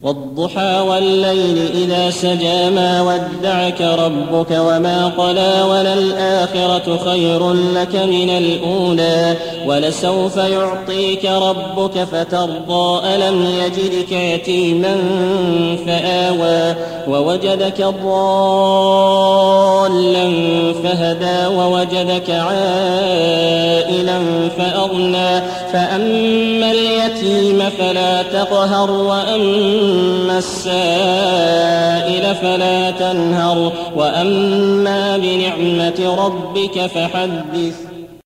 والضحى والليل إذا سجى ما ودعك ربك وما قلى وللآخرة خير لك من الأولى ولسوف يعطيك ربك فترضى ألم يجدك يتيما فآوى ووجدك ضالا فهدى ووجدك عائلا فأغنى فأما اليتيم فلا تقهر وأما السائل فلا تنهر وأما بنعمة ربك فحدث.